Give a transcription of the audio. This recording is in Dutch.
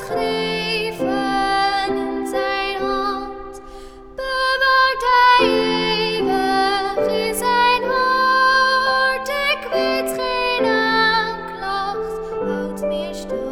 geschreven in zijn hand, bewaart hij eeuwig in zijn hart. Ik weet geen aanklacht, houdt meer stand.